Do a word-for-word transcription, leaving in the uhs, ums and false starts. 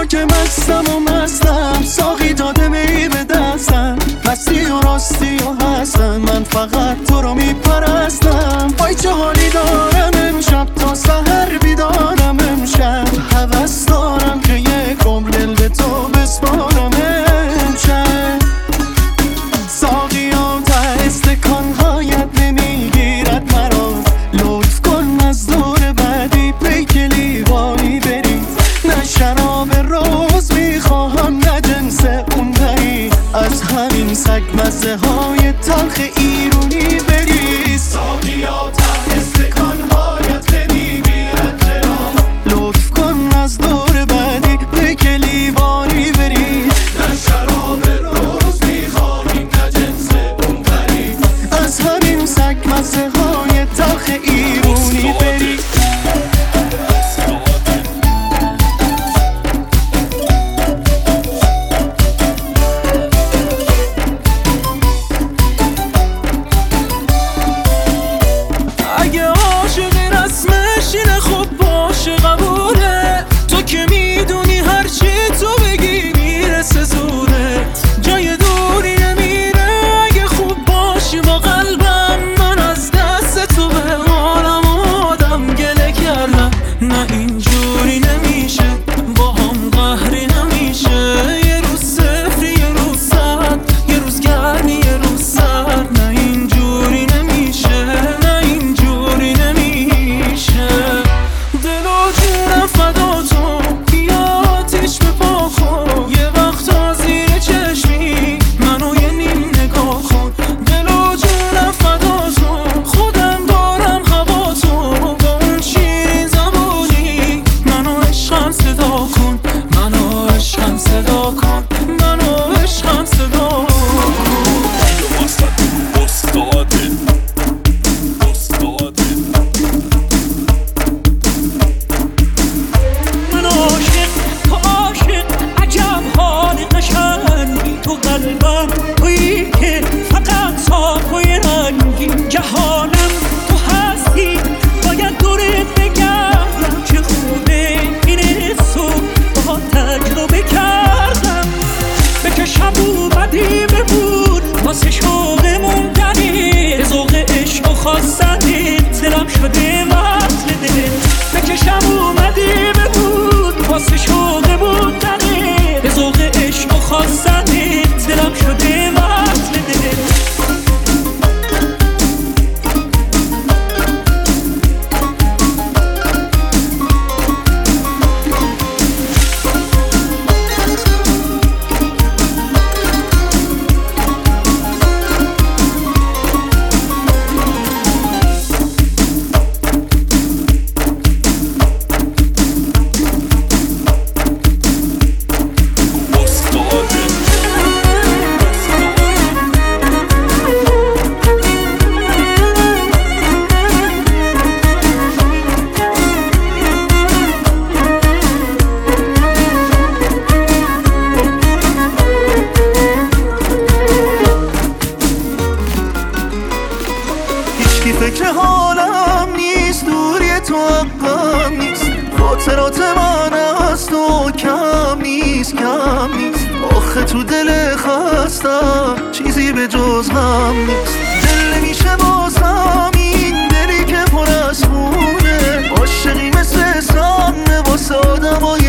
حالا که مستم و مستم، ساقی داده می به دستم، مستی و راستی و هستم، من فقط تو رو میپرستم. وای چه حالی دارم امشب، تا سحر بیدارم امشب، هوس دارم که یک عمر دل به تو بسپارم امشب. ساقیا ته استکانهایت نمیگیرد مرا، لطف کن از دور بعدی پیک لیوانی بری. نه شراب روز میخواهم نه جنس اون دری، از همین سگ مزه های تلخ ایرونی بری. ساقیا ته استکانهایت نمیگیرد مرا، لطف کن از دور بعدی پیک لیوانی بری. نه شراب روز میخواهیم نه جنس اون دری، از همین سگ مزه های تلخ ایرونی بری. اگه عاشقی رسمش اینه خب باشه قبوله، تو که میدونی هرچی تو بگی میرسه زورت، جای دوری نمیره اگه خوب باشی با قلبم. من از دست تو به حالم آدم گله کردم، نه اینجوری نمیشه با هم قهری نمیشه، یه روز صفری یه روز صد، یه روز گرمی یه روز سرد، نه اینجوری نمیشه نه اینجوری نمیشه. دل و جونم فدا تو، بیا آتیش به پا خود، یه وقتا زیر چشمی منو یه نیم نگاه کن. دل و جونم فدا تو، خودم دارم هوا تو، با اون شیرین زبونی منو عشقم صدا کن، منو عشقم صدا کن، منو عشقم صدا کن. من عاشق تو عاشق، عجب حال قشنگی تو قلبم، تویی که فقط صافای رنگی جهانم تو هستی. باید دورت بگردم چه خوبه این حسو با تجربه کردم، بکشم اومدی ببود واسه شوقمون دنی، ذوق عشق و خواستنی دلم شده وصل دل. بکشم اومدی ببود واسه شوقمون دنی، ذوق عشق و خواستنی دلم شده وصل دل. هیچکی فکر حالم نیست، دوری تو حقم نیست، خاطرات من از تو کم نیست کم نیست. آخه تو دل خستم چیزی به جز غم نیست، دل نمیشه بازم این دلی که پر از خونه، عاشقی مثل سم واسه آدمای